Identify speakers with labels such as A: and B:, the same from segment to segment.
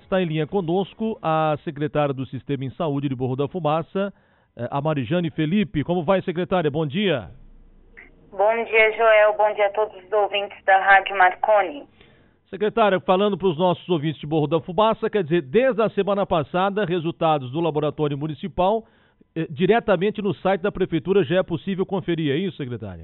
A: está em linha conosco a secretária do Sistema em Saúde de Morro da Fumaça, a Marijane Felipe. Como vai, secretária? Bom dia.
B: Bom dia, Joel. Bom dia a todos os ouvintes da Rádio Marconi.
A: Secretária, falando para os nossos ouvintes de Morro da Fumaça, quer dizer, desde a semana passada, resultados do laboratório municipal, diretamente no site da Prefeitura já é possível conferir, é isso, secretária?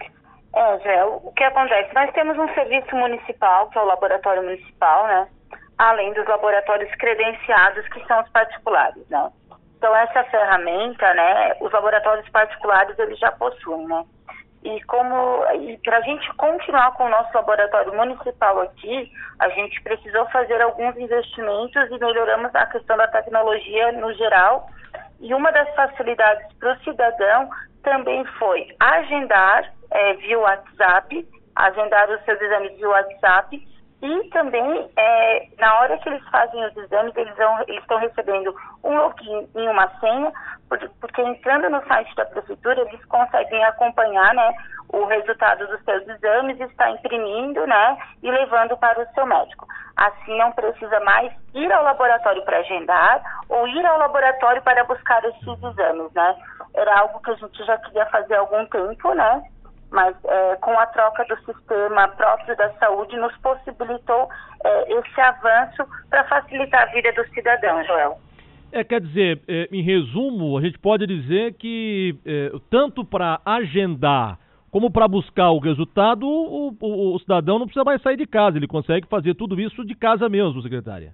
B: Joel, o que acontece? Nós temos um serviço municipal, que é o laboratório municipal, né? Além dos laboratórios credenciados, que são os particulares, né? Então, essa ferramenta, né, os laboratórios particulares, eles já possuem, né? E para a gente continuar com o nosso laboratório municipal aqui, a gente precisou fazer alguns investimentos e melhoramos a questão da tecnologia no geral. E uma das facilidades para o cidadão também foi agendar via WhatsApp, agendar os seus exames via WhatsApp, e também, na hora que eles fazem os exames, eles estão recebendo um login e uma senha, porque entrando no site da Prefeitura, eles conseguem acompanhar, né, o resultado dos seus exames, está imprimindo, né, e levando para o seu médico. Assim, não precisa mais ir ao laboratório para agendar ou ir ao laboratório para buscar esses exames, né. Era algo que a gente já queria fazer há algum tempo, né, mas com a troca do sistema próprio da saúde nos possibilitou esse avanço para facilitar a vida do cidadão, Joel.
A: Quer dizer, em resumo, a gente pode dizer que tanto para agendar como para buscar o resultado, o cidadão não precisa mais sair de casa, ele consegue fazer tudo isso de casa mesmo, secretária.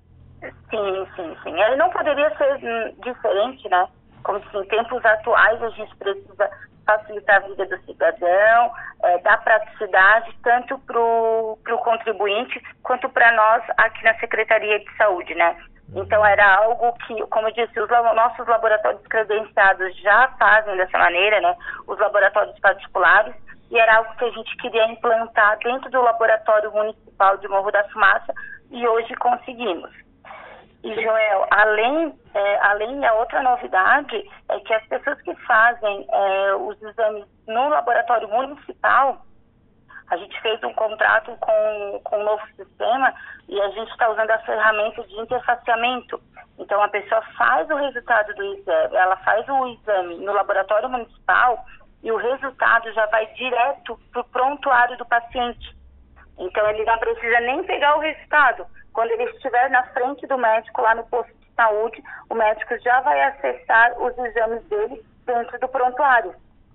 B: Sim. Ele não poderia ser diferente, né? Como se em tempos atuais a gente precisa facilitar a vida do cidadão, dar praticidade tanto para o contribuinte quanto para nós aqui na Secretaria de Saúde, né? Então era algo que, como eu disse, os nossos laboratórios credenciados já fazem dessa maneira, né? Os laboratórios particulares, e era algo que a gente queria implantar dentro do laboratório municipal de Morro da Fumaça, e hoje conseguimos. E, Joel, além a outra novidade é que as pessoas que fazem os exames no laboratório municipal, a gente fez um contrato com um novo sistema e a gente está usando a ferramenta de interfaceamento. Então, a pessoa faz o resultado do exame, ela faz o exame no laboratório municipal e o resultado já vai direto para o prontuário do paciente. Então, ele não precisa nem pegar o resultado. Quando ele estiver na frente do médico lá no posto de saúde, o médico já vai acessar os exames dele dentro do prontuário.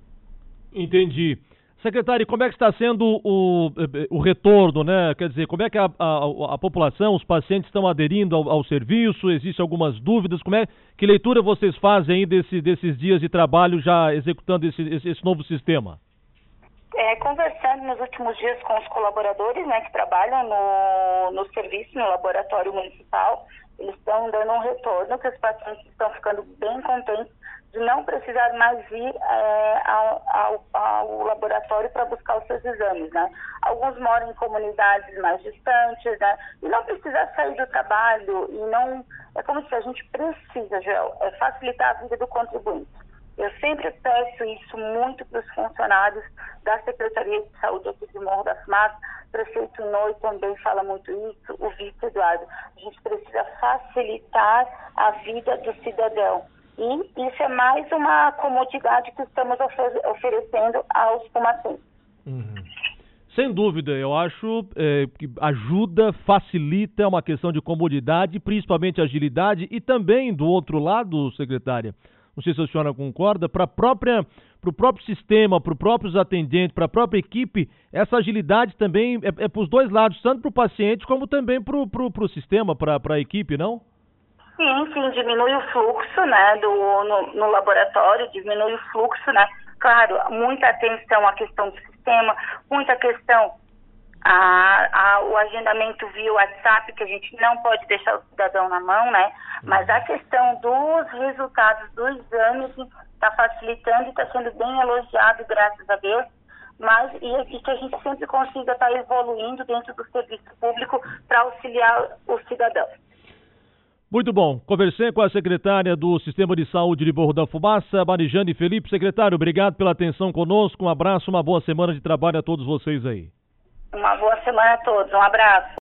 A: Entendi. Secretário, como é que está sendo o retorno, né? Quer dizer, como é que a população, os pacientes estão aderindo ao serviço? Existem algumas dúvidas? Que leitura vocês fazem aí desses dias de trabalho já executando esse novo sistema?
B: Conversando nos últimos dias com os colaboradores, né, que trabalham no serviço, no laboratório municipal, eles estão dando um retorno, que os pacientes estão ficando bem contentes de não precisar mais ir ao laboratório para buscar os seus exames, né? Alguns moram em comunidades mais distantes, né? E não precisar sair do trabalho, e não... É como se a gente precisa, Joel, facilitar a vida do contribuinte. Eu sempre peço isso muito para os funcionários da Secretaria de Saúde aqui de Morro da Fumaça. O prefeito Noi também fala muito isso, o vice Eduardo. A gente precisa facilitar a vida do cidadão. E isso é mais uma comodidade que estamos oferecendo aos fumacenses.
A: Sem dúvida, eu acho que ajuda, facilita, é uma questão de comodidade, principalmente agilidade, e também, do outro lado, secretária, não sei se a senhora concorda, para o próprio sistema, para os próprios atendentes, para a própria equipe, essa agilidade também é para os dois lados, tanto para o paciente como também para o sistema, para a equipe, não?
B: Sim, diminui o fluxo, né, no laboratório, diminui o fluxo, né, claro, muita atenção à questão do sistema, muita questão o agendamento via WhatsApp, que a gente não pode deixar o cidadão na mão, né? Mas a questão dos resultados do exame está facilitando e está sendo bem elogiado, graças a Deus. Mas e que a gente sempre consiga estar evoluindo dentro do serviço público para auxiliar o cidadão.
A: Muito bom. Conversei com a secretária do Sistema de Saúde de Morro da Fumaça, Marijane Felipe. Secretário, obrigado pela atenção conosco. Um abraço, uma boa semana de trabalho a todos vocês aí.
B: Uma boa semana a todos. Um abraço.